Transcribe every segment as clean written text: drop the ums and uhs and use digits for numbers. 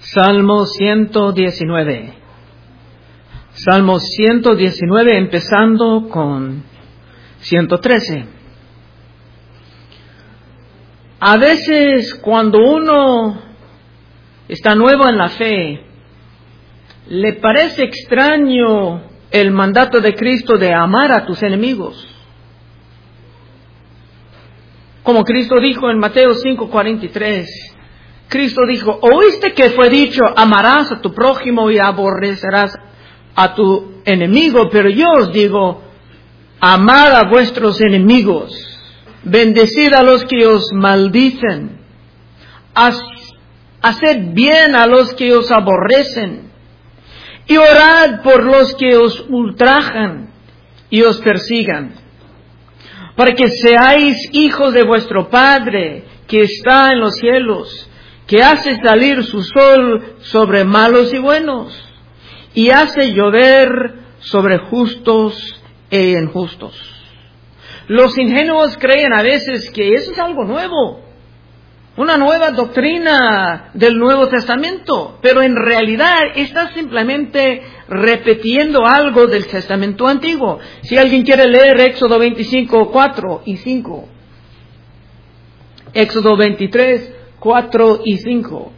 Salmo 119. Salmo 119 empezando con 113. A veces cuando uno está nuevo en la fe, le parece extraño el mandato de Cristo de amar a tus enemigos. Como Cristo dijo en Mateo 5:43, Cristo dijo, oíste que fue dicho, amarás a tu prójimo y aborrecerás a tu enemigo, pero yo os digo, amad a vuestros enemigos, bendecid a los que os maldicen, haced bien a los que os aborrecen, y orad por los que os ultrajan y os persigan, para que seáis hijos de vuestro Padre que está en los cielos, que hace salir su sol sobre malos y buenos, y hace llover sobre justos e injustos. Los ingenuos creen a veces que eso es algo nuevo, una nueva doctrina del Nuevo Testamento, pero en realidad está simplemente repitiendo algo del Testamento Antiguo. Si alguien quiere leer Éxodo 25, 4 y 5. Éxodo 23, 4 y 5.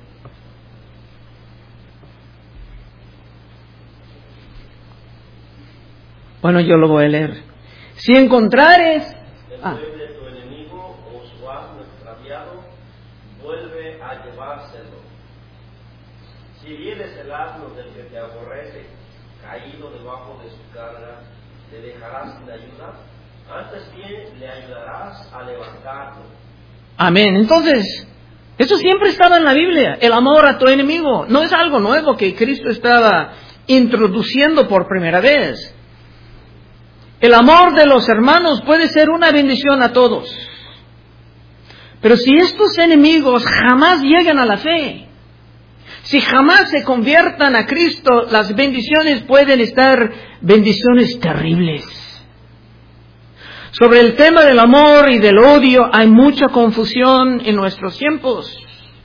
Bueno, yo lo voy a leer. Si encontrares... de tu enemigo o su asno extraviado, vuelve a llevárselo. Si vienes el asno del que te aborrece, caído debajo de su carga, ¿te dejarás sin ayuda? Antes bien le ayudarás a levantarlo. Amén. Entonces, eso siempre estaba en la Biblia, el amor a tu enemigo. No es algo nuevo que Cristo estaba introduciendo por primera vez. El amor de los hermanos puede ser una bendición a todos. Pero si estos enemigos jamás llegan a la fe, si jamás se conviertan a Cristo, las bendiciones pueden estar bendiciones terribles. Sobre el tema del amor y del odio hay mucha confusión en nuestros tiempos.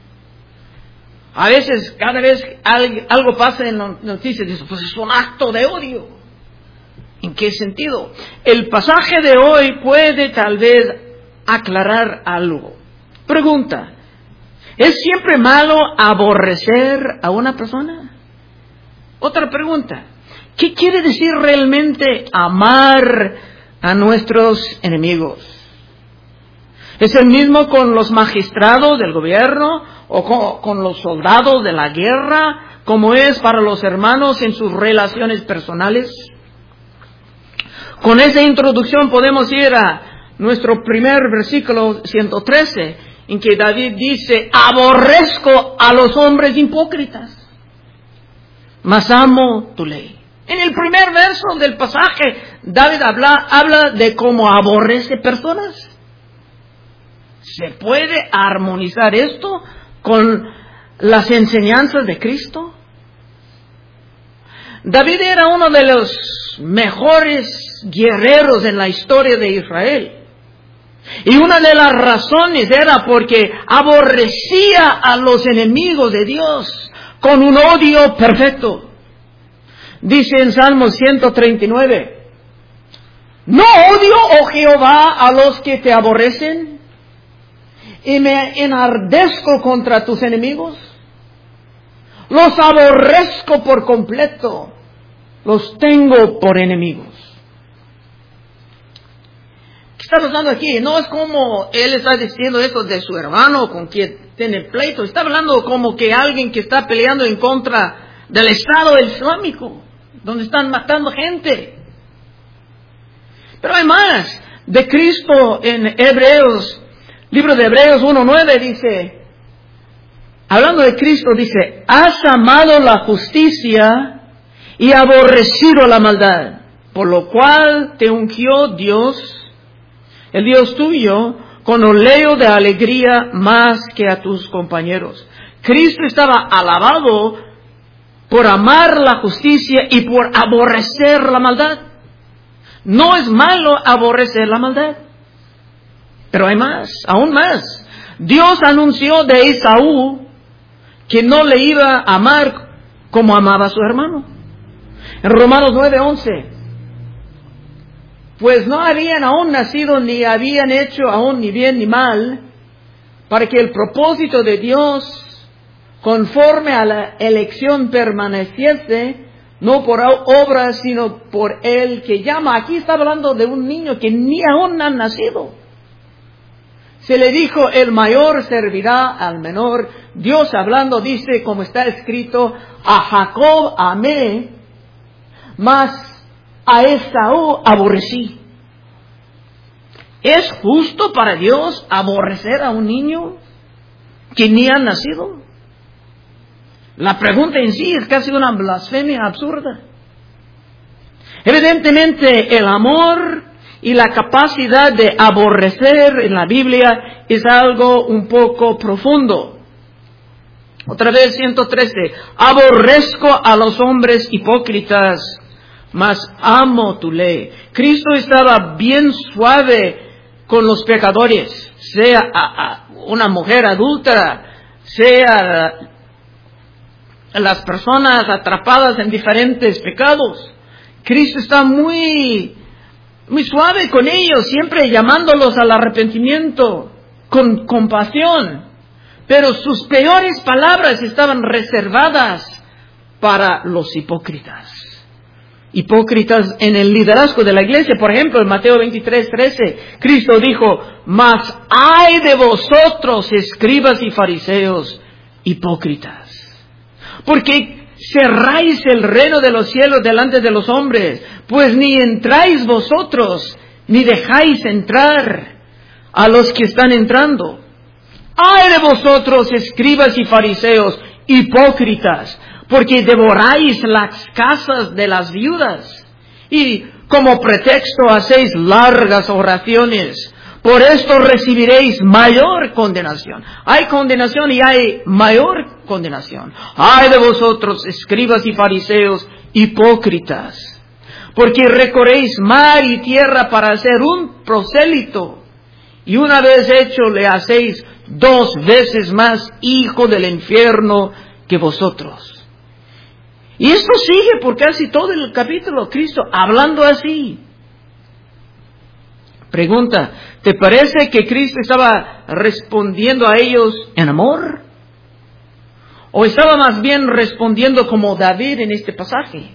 A veces, cada vez algo pasa en las noticias, dicen, pues es un acto de odio. ¿En qué sentido? El pasaje de hoy puede tal vez aclarar algo. Pregunta, ¿es siempre malo aborrecer a una persona? Otra pregunta, ¿qué quiere decir realmente amar a nuestros enemigos? ¿Es el mismo con los magistrados del gobierno o con los soldados de la guerra, como es para los hermanos en sus relaciones personales? Con esa introducción podemos ir a nuestro primer versículo 113, en que David dice, aborrezco a los hombres hipócritas, mas amo tu ley. En el primer verso del pasaje, David habla de cómo aborrece personas. ¿Se puede armonizar esto con las enseñanzas de Cristo? David era uno de los mejores guerreros en la historia de Israel. Y una de las razones era porque aborrecía a los enemigos de Dios con un odio perfecto. Dice en Salmo 139, ¿no odio, oh Jehová, a los que te aborrecen? ¿Y me enardezco contra tus enemigos? Los aborrezco por completo, los tengo por enemigos. ¿Qué está pasando aquí? No es como él está diciendo eso de su hermano con quien tiene pleito. Está hablando como que alguien que está peleando en contra del Estado Islámico, donde están matando gente. Pero hay más. De Cristo en Hebreos, libro de Hebreos 1:9 dice, hablando de Cristo, dice, has amado la justicia y aborrecido la maldad, por lo cual te ungió Dios, el Dios tuyo, con oleo de alegría más que a tus compañeros. Cristo estaba alabado por amar la justicia y por aborrecer la maldad. No es malo aborrecer la maldad. Pero hay más, aún más. Dios anunció de Esaú que no le iba a amar como amaba a su hermano. En Romanos 9:11, pues no habían aún nacido ni habían hecho aún ni bien ni mal, para que el propósito de Dios conforme a la elección permaneciese, no por obras, sino por el que llama. Aquí está hablando de un niño que ni aún ha nacido. Se le dijo, el mayor servirá al menor. Dios hablando dice, como está escrito, a Jacob amé, mas a Esaú aborrecí. ¿Es justo para Dios aborrecer a un niño que ni ha nacido? La pregunta en sí es casi una blasfemia absurda. Evidentemente, el amor y la capacidad de aborrecer en la Biblia es algo un poco profundo. Otra vez 113. Aborrezco a los hombres hipócritas, mas amo tu ley. Cristo estaba bien suave con los pecadores, sea una mujer adúltera, sea las personas atrapadas en diferentes pecados. Cristo está muy suave con ellos, siempre llamándolos al arrepentimiento, con compasión. Pero sus peores palabras estaban reservadas para los hipócritas. Hipócritas en el liderazgo de la iglesia. Por ejemplo, en Mateo 23:13, Cristo dijo, mas ay de vosotros, escribas y fariseos, hipócritas, porque cerráis el reino de los cielos delante de los hombres, pues ni entráis vosotros, ni dejáis entrar a los que están entrando. ¡Ay de vosotros, escribas y fariseos, hipócritas! Porque devoráis las casas de las viudas, y como pretexto hacéis largas oraciones. Por esto recibiréis mayor condenación. Hay condenación y hay mayor condenación. ¡Ay de vosotros, escribas y fariseos, hipócritas! Porque recorréis mar y tierra para hacer un prosélito, y una vez hecho le hacéis 2 veces más hijo del infierno que vosotros. Y esto sigue por casi todo el capítulo, Cristo hablando así. Pregunta, ¿te parece que Cristo estaba respondiendo a ellos en amor? ¿O estaba más bien respondiendo como David en este pasaje?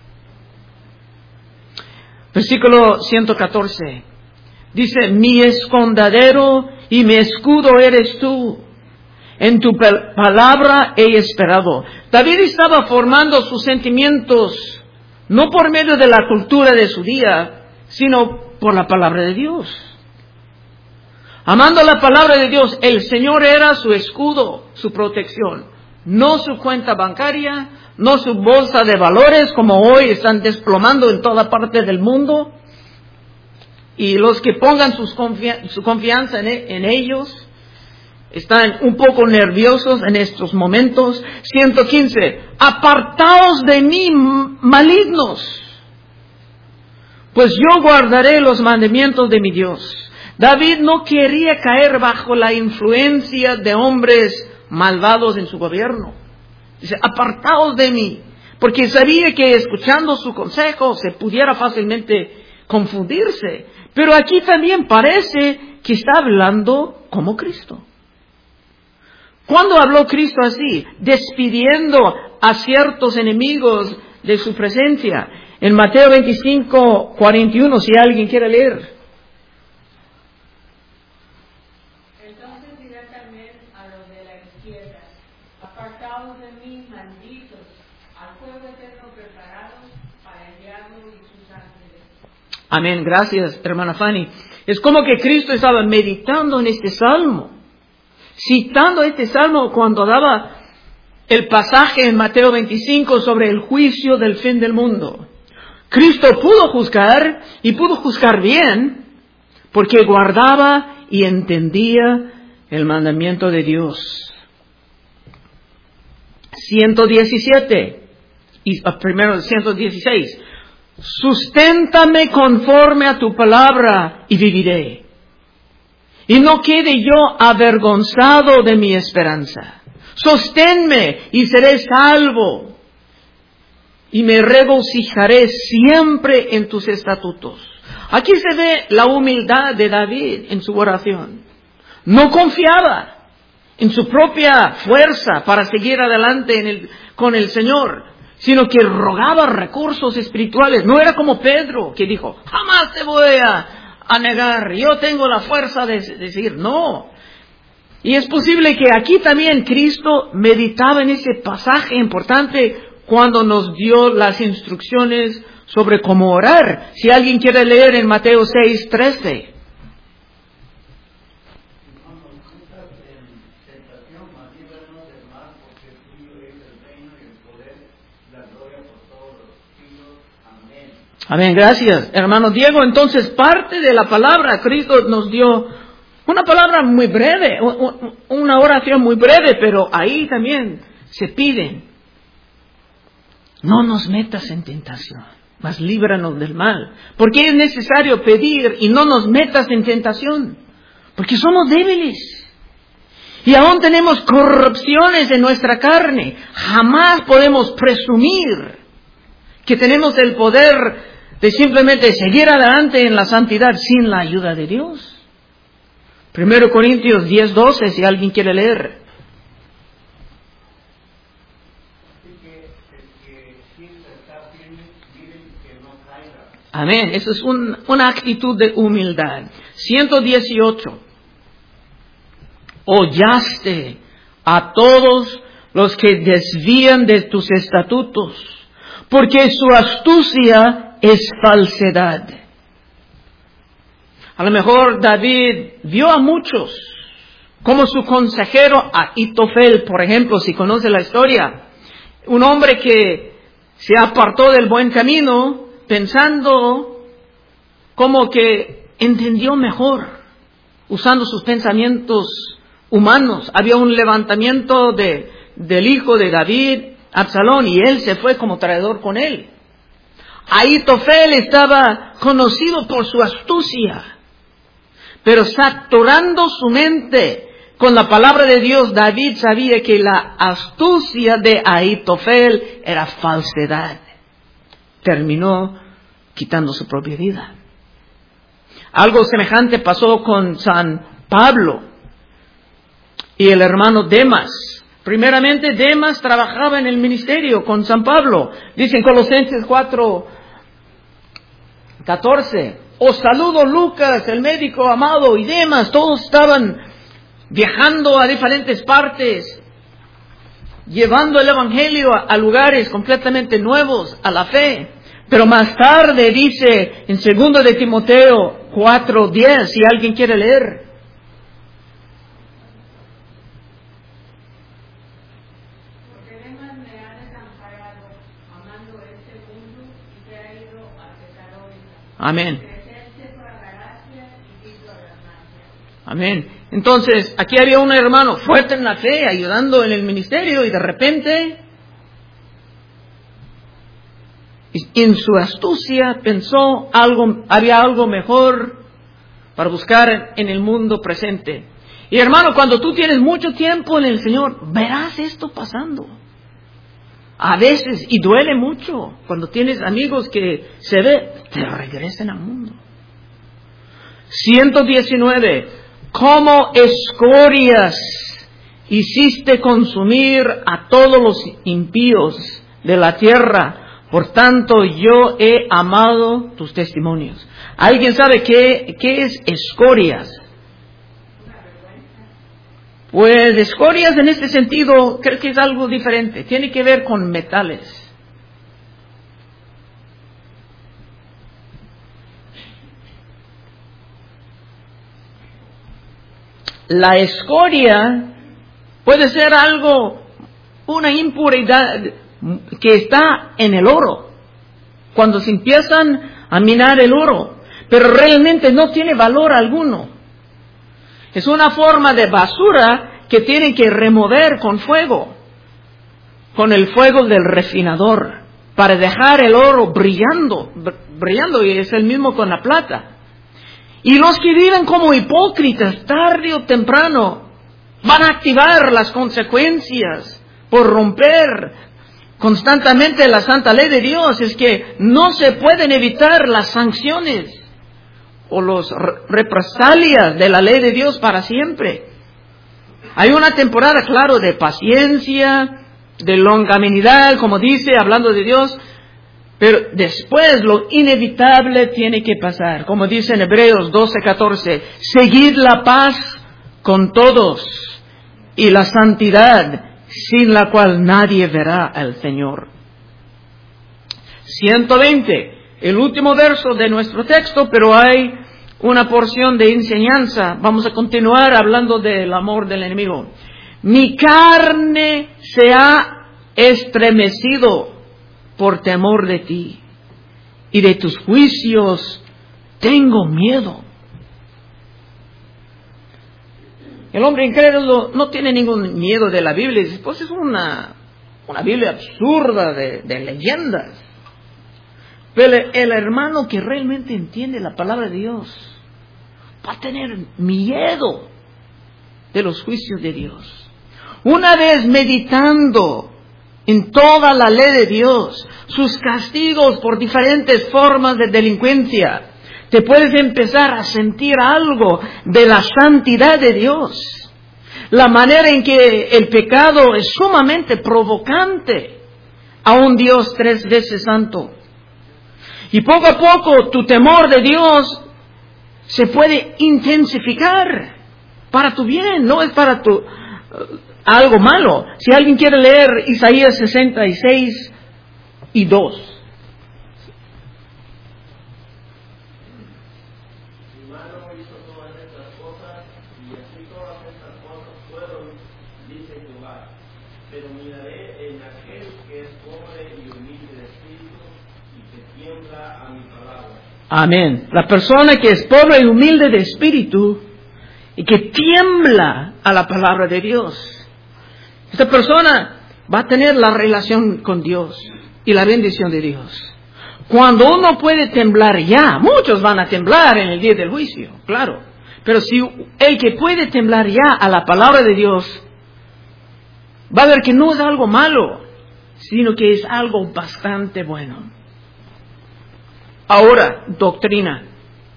Versículo 114. Dice, mi escondedero y mi escudo eres tú. En tu palabra he esperado. David estaba formando sus sentimientos no por medio de la cultura de su día, sino por la palabra de Dios. Amando la palabra de Dios, el Señor era su escudo, su protección. No su cuenta bancaria, no su bolsa de valores como hoy están desplomando en toda parte del mundo. Y los que pongan su confianza en ellos están un poco nerviosos en estos momentos. 115. Apartaos de mí, malignos, pues yo guardaré los mandamientos de mi Dios. David no quería caer bajo la influencia de hombres malvados en su gobierno. Dice, apartaos de mí, porque sabía que escuchando su consejo se pudiera fácilmente confundirse. Pero aquí también parece que está hablando como Cristo. ¿Cuándo habló Cristo así? Despidiendo a ciertos enemigos de su presencia. En Mateo 25:41, si alguien quiere leer. Entonces dirá también a los de la izquierda, apartaos de mí, malditos, al fuego eterno preparado para el diablo y sus ángeles. Amén, gracias, hermana Fanny. Es como que Cristo estaba meditando en este salmo, citando este salmo cuando daba el pasaje en Mateo 25 sobre el juicio del fin del mundo. Cristo pudo juzgar, y pudo juzgar bien, porque guardaba y entendía el mandamiento de Dios. 117, y primero 116. Susténtame conforme a tu palabra y viviré. Y no quede yo avergonzado de mi esperanza. Sosténme y seré salvo. Y me regocijaré siempre en tus estatutos. Aquí se ve la humildad de David en su oración. No confiaba en su propia fuerza para seguir adelante con el Señor, sino que rogaba recursos espirituales. No era como Pedro, que dijo, jamás te voy a negar, yo tengo la fuerza de decir no. Y es posible que aquí también Cristo meditaba en ese pasaje importante cuando nos dio las instrucciones sobre cómo orar. Si alguien quiere leer en Mateo 6:13. Amén, gracias, hermano Diego. Entonces, parte de la palabra, Cristo nos dio una palabra muy breve, una oración muy breve, pero ahí también se piden: no nos metas en tentación, mas líbranos del mal. Porque es necesario pedir y no nos metas en tentación, porque somos débiles y aún tenemos corrupciones en nuestra carne. Jamás podemos presumir que tenemos el poder de simplemente seguir adelante en la santidad sin la ayuda de Dios. 1 Corintios 10:12, si alguien quiere leer. Amén, eso es una actitud de humildad. 118. Hollaste a todos los que desvían de tus estatutos, porque su astucia es falsedad. A lo mejor David vio a muchos, como su consejero Ahitofel, por ejemplo, si conoce la historia. Un hombre que se apartó del buen camino, pensando como que entendió mejor, usando sus pensamientos humanos. Había un levantamiento del hijo de David, Absalón, y él se fue como traidor con él. Ahitofel estaba conocido por su astucia, pero saturando su mente con la palabra de Dios, David sabía que la astucia de Ahitofel era falsedad. Terminó quitando su propia vida. Algo semejante pasó con San Pablo y el hermano Demas. Primeramente, Demas trabajaba en el ministerio con San Pablo. Dice en Colosenses 4:14, os saludo Lucas, el médico amado, y Demas. Todos estaban viajando a diferentes partes, llevando el evangelio a lugares completamente nuevos a la fe. Pero más tarde dice en 2 de Timoteo 4:10, si alguien quiere leer. Porque Demas me ha desamparado, amando este mundo, y se ha ido a Tesalónica. Amén. Crecerse por la gracia y Cristo a las gracias. Amén. Entonces, aquí había un hermano fuerte en la fe, ayudando en el ministerio, y de repente, en su astucia, pensó había algo mejor para buscar en el mundo presente. Y hermano, cuando tú tienes mucho tiempo en el Señor, verás esto pasando. A veces, y duele mucho, cuando tienes amigos que se ve, te regresan al mundo. 119. Como escorias hiciste consumir a todos los impíos de la tierra, por tanto yo he amado tus testimonios. ¿Alguien sabe qué es escorias? Pues escorias en este sentido creo que es algo diferente. Tiene que ver con metales. La escoria puede ser algo, una impuridad que está en el oro. Cuando se empiezan a minar el oro, pero realmente no tiene valor alguno. Es una forma de basura que tienen que remover con fuego, con el fuego del refinador, para dejar el oro brillando, y es el mismo con la plata. Y los que viven como hipócritas, tarde o temprano, Van a activar las consecuencias por romper constantemente la santa ley de Dios. Es que no se pueden evitar las sanciones o las represalias de la ley de Dios para siempre. Hay una temporada, claro, de paciencia, de longanimidad, como dice, hablando de Dios, pero después lo inevitable tiene que pasar. Como dice en Hebreos 12:14, seguid la paz con todos y la santidad, sin la cual nadie verá al Señor. 120, el último verso de nuestro texto, pero hay una porción de enseñanza. Vamos a continuar hablando del amor del enemigo. Mi carne se ha estremecido por temor de ti, y de tus juicios tengo miedo. El hombre incrédulo no tiene ningún miedo de la Biblia. Pues es una Biblia absurda de leyendas. Pero el hermano que realmente entiende la palabra de Dios va a tener miedo de los juicios de Dios. Una vez meditando en toda la ley de Dios, sus castigos por diferentes formas de delincuencia, te puedes empezar a sentir algo de la santidad de Dios. La manera en que el pecado es sumamente provocante a un Dios 3 veces santo. Y poco a poco tu temor de Dios se puede intensificar para tu bien, no es para tu algo malo. Si alguien quiere leer Isaías 66:2. Mi mano hizo todas estas cosas, y así todas estas cosas fueron, dice Jehová. Pero miraré en aquel que es pobre y humilde de espíritu, y que tiembla a mi palabra. Amén. La persona que es pobre y humilde de espíritu y que tiembla a la palabra de Dios. Esta persona va a tener la relación con Dios y la bendición de Dios. Cuando uno puede temblar ya, muchos van a temblar en el día del juicio, claro. Pero si el que puede temblar ya a la palabra de Dios, va a ver que no es algo malo, sino que es algo bastante bueno. Ahora, doctrina.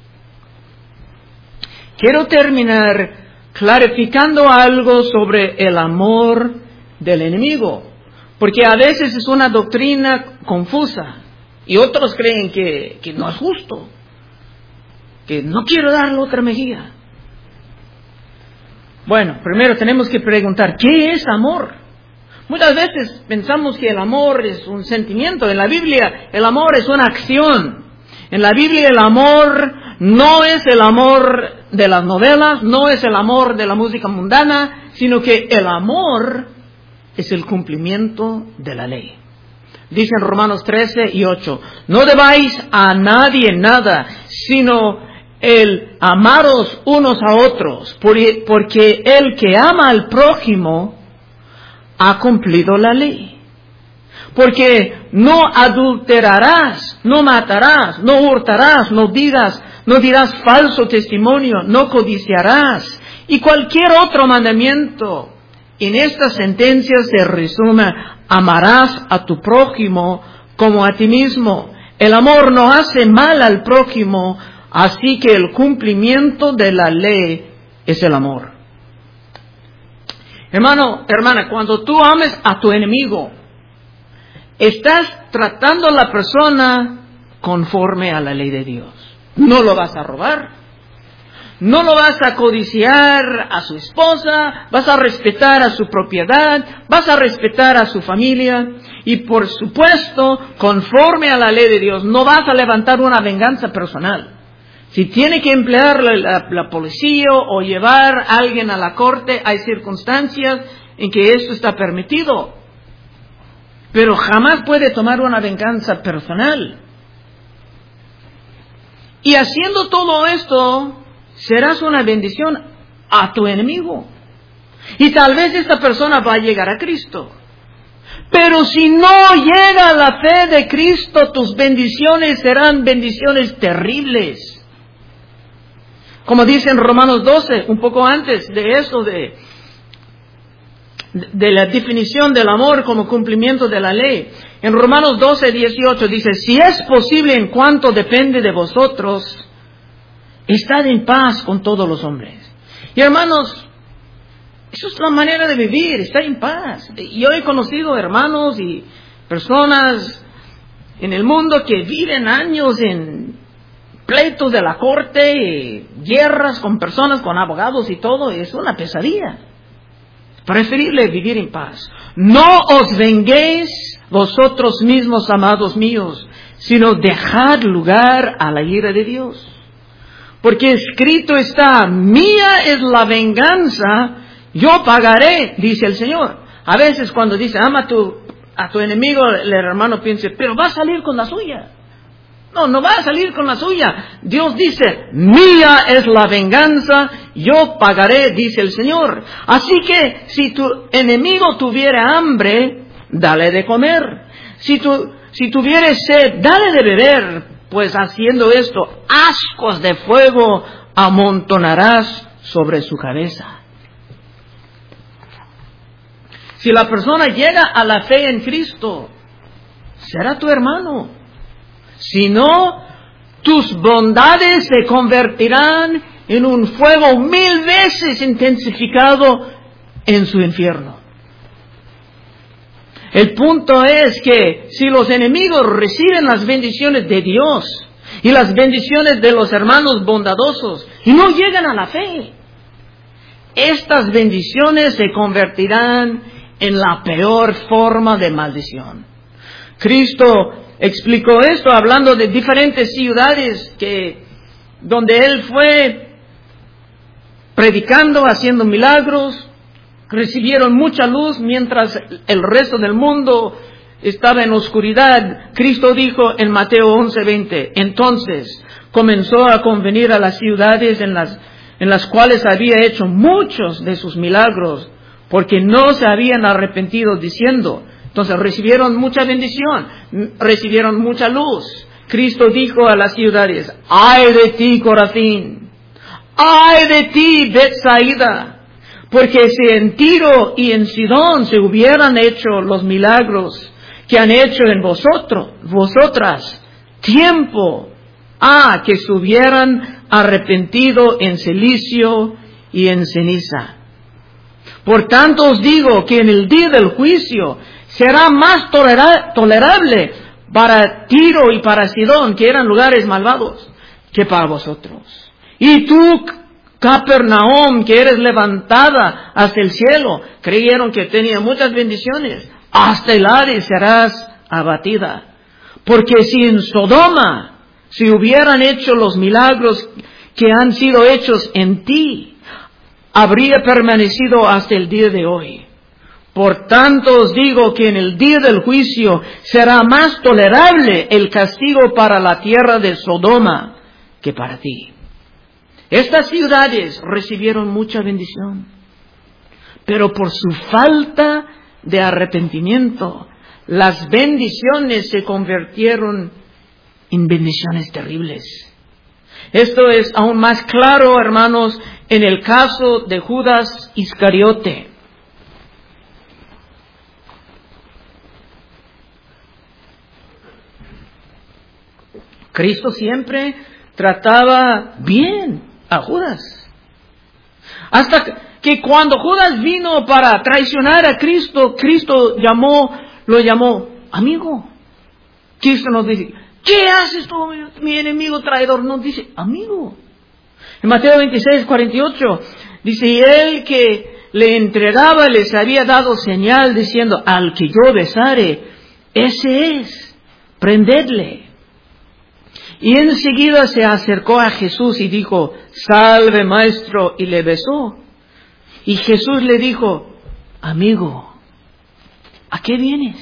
Quiero terminar clarificando algo sobre el amor del enemigo, porque a veces es una doctrina confusa y otros creen que no es justo, que no quiero darle otra mejilla. Bueno, primero tenemos que preguntar, ¿qué es amor? Muchas veces pensamos que el amor es un sentimiento. En la Biblia el amor es una acción. En la Biblia el amor no es el amor de las novelas, no es el amor de la música mundana, sino que el amor es el cumplimiento de la ley. Dice en Romanos 13:8, no debáis a nadie nada, sino el amaros unos a otros, porque el que ama al prójimo ha cumplido la ley. Porque no adulterarás, no matarás, no hurtarás, no dirás falso testimonio, no codiciarás, y cualquier otro mandamiento. En esta sentencia se resume, amarás a tu prójimo como a ti mismo. El amor no hace mal al prójimo, así que el cumplimiento de la ley es el amor. Hermano, hermana, cuando tú ames a tu enemigo, estás tratando a la persona conforme a la ley de Dios. No lo vas a robar, no lo vas a codiciar a su esposa, vas a respetar a su propiedad, vas a respetar a su familia y por supuesto, conforme a la ley de Dios, no vas a levantar una venganza personal. Si tiene que emplear la policía o llevar a alguien a la corte, hay circunstancias en que esto está permitido. Pero jamás puede tomar una venganza personal. Y haciendo todo esto, serás una bendición a tu enemigo. Y tal vez esta persona va a llegar a Cristo. Pero si no llega a la fe de Cristo, tus bendiciones serán bendiciones terribles. Como dice en Romanos 12, un poco antes de eso, de de la definición del amor como cumplimiento de la ley. En Romanos 12:18 dice, si es posible en cuanto depende de vosotros, estad en paz con todos los hombres. Y hermanos, eso es la manera de vivir, estar en paz. Yo he conocido hermanos y personas en el mundo que viven años en pleitos de la corte, guerras con personas, con abogados y todo. Es una pesadilla. Preferible vivir en paz. No os venguéis vosotros mismos, amados míos, sino dejad lugar a la ira de Dios. Porque escrito está, mía es la venganza, yo pagaré, dice el Señor. A veces cuando dice, ama a tu enemigo, el hermano piensa, pero va a salir con la suya. No va a salir con la suya. Dios dice, mía es la venganza, yo pagaré, dice el Señor. Así que si tu enemigo tuviera hambre, dale de comer. Si tuviere sed, dale de beber. Pues haciendo esto, ascuas de fuego amontonarás sobre su cabeza. Si la persona llega a la fe en Cristo, será tu hermano. Si no, tus bondades se convertirán en un fuego 1000 veces intensificado en su infierno. El punto es que si los enemigos reciben las bendiciones de Dios y las bendiciones de los hermanos bondadosos y no llegan a la fe, estas bendiciones se convertirán en la peor forma de maldición. Cristo explicó esto hablando de diferentes ciudades donde Él fue predicando, haciendo milagros. Recibieron mucha luz mientras el resto del mundo estaba en oscuridad. Cristo dijo en Mateo 11:20, entonces comenzó a convenir a las ciudades en las cuales había hecho muchos de sus milagros, porque no se habían arrepentido, diciendo, entonces recibieron mucha bendición, recibieron mucha luz. Cristo dijo a las ciudades, ¡ay de ti, Corazín! ¡Ay de ti, Betsaida! Porque si en Tiro y en Sidón se hubieran hecho los milagros que han hecho en vosotras, tiempo que se hubieran arrepentido en cilicio y en ceniza. Por tanto os digo que en el día del juicio será más tolerable para Tiro y para Sidón, que eran lugares malvados, que para vosotros. Y tú, Capernaum, que eres levantada hasta el cielo, creyeron que tenía muchas bendiciones, hasta el Hades serás abatida. Porque si en Sodoma se hubieran hecho los milagros que han sido hechos en ti, habría permanecido hasta el día de hoy. Por tanto os digo que en el día del juicio será más tolerable el castigo para la tierra de Sodoma que para ti. Estas ciudades recibieron mucha bendición, pero por su falta de arrepentimiento, las bendiciones se convirtieron en bendiciones terribles. Esto es aún más claro, hermanos, en el caso de Judas Iscariote. Cristo siempre trataba bien a Judas. Hasta que cuando Judas vino para traicionar a Cristo, Cristo lo llamó amigo. Cristo nos dice, ¿qué haces tú, mi enemigo traidor? Nos dice, amigo. En Mateo 26:48 dice, y él que le entregaba les había dado señal diciendo, al que yo besare, ese es, prendedle. Y enseguida se acercó a Jesús y dijo, salve maestro, y le besó. Y Jesús le dijo, amigo, ¿a qué vienes?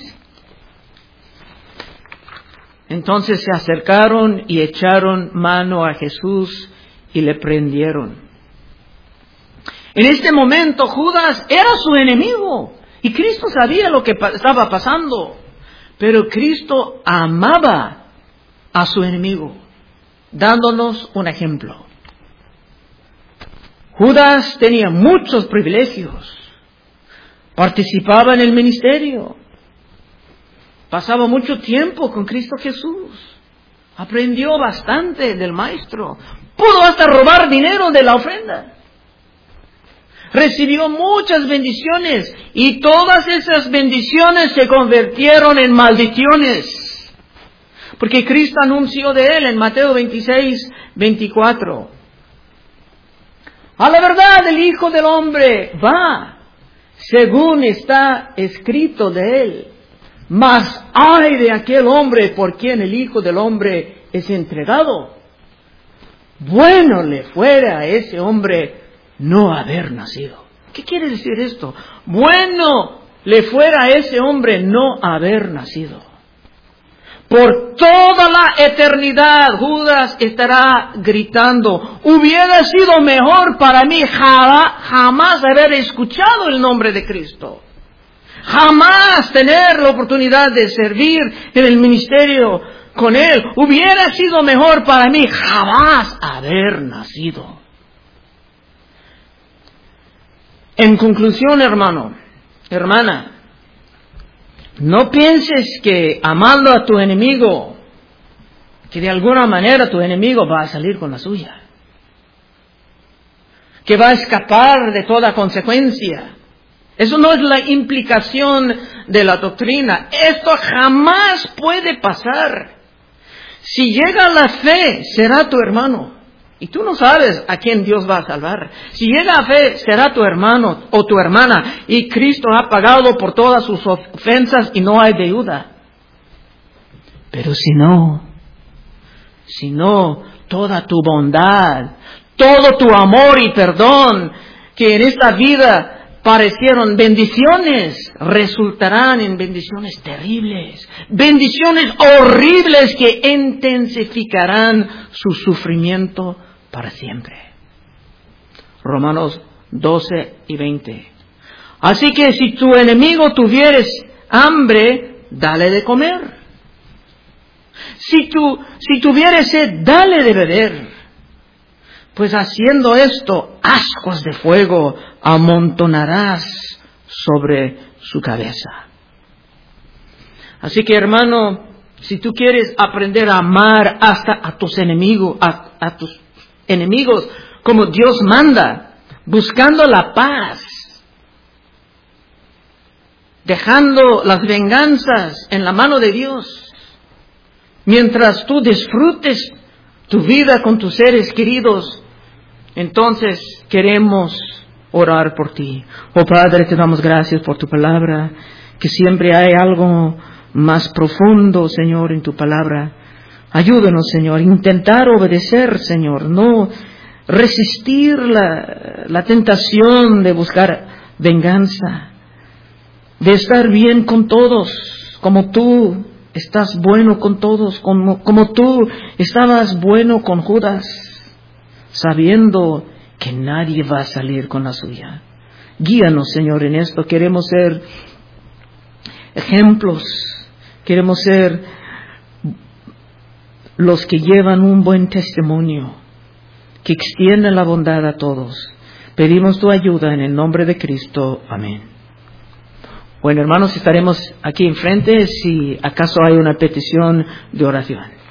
Entonces se acercaron y echaron mano a Jesús y le prendieron. En este momento Judas era su enemigo y Cristo sabía lo que estaba pasando, pero Cristo amaba a su enemigo, dándonos un ejemplo. Judas tenía muchos privilegios, participaba en el ministerio, pasaba mucho tiempo con Cristo Jesús, aprendió bastante del Maestro, pudo hasta robar dinero de la ofrenda. Recibió muchas bendiciones y todas esas bendiciones se convirtieron en maldiciones. Porque Cristo anunció de él en Mateo 26:24. A la verdad el Hijo del Hombre va, según está escrito de él. Mas ay de aquel hombre por quien el Hijo del Hombre es entregado. Bueno le fuera a ese hombre no haber nacido. ¿Qué quiere decir esto? Bueno le fuera a ese hombre no haber nacido. Por toda la eternidad Judas estará gritando, hubiera sido mejor para mí jamás haber escuchado el nombre de Cristo. Jamás tener la oportunidad de servir en el ministerio con Él. Hubiera sido mejor para mí jamás haber nacido. En conclusión, hermano, hermana, no pienses que amando a tu enemigo, que de alguna manera tu enemigo va a salir con la suya, que va a escapar de toda consecuencia. Eso no es la implicación de la doctrina. Esto jamás puede pasar. Si llega la fe, será tu hermano. Y tú no sabes a quién Dios va a salvar. Si llega a fe, será tu hermano o tu hermana. Y Cristo ha pagado por todas sus ofensas y no hay deuda. Pero si no, toda tu bondad, todo tu amor y perdón, que en esta vida parecieron bendiciones, resultarán en bendiciones terribles, bendiciones horribles que intensificarán su sufrimiento para siempre. Romanos 12:20. Así que si tu enemigo tuvieres hambre, dale de comer. Si tuvieres sed, dale de beber. Pues haciendo esto, ascuas de fuego amontonarás sobre su cabeza. Así que, hermano, si tú quieres aprender a amar hasta a tus enemigos, como Dios manda, buscando la paz, dejando las venganzas en la mano de Dios, mientras tú disfrutes tu vida con tus seres queridos, entonces queremos orar por ti. Oh Padre, te damos gracias por tu palabra, que siempre hay algo más profundo, Señor, en tu palabra. Ayúdanos, Señor, a intentar obedecer, Señor, no resistir la tentación de buscar venganza, de estar bien con todos, como tú estás bueno con todos, como tú estabas bueno con Judas, sabiendo que nadie va a salir con la suya. Guíanos, Señor, en esto. Queremos ser ejemplos, queremos ser los que llevan un buen testimonio, que extienden la bondad a todos. Pedimos tu ayuda en el nombre de Cristo. Amén. Bueno, hermanos, estaremos aquí enfrente si acaso hay una petición de oración.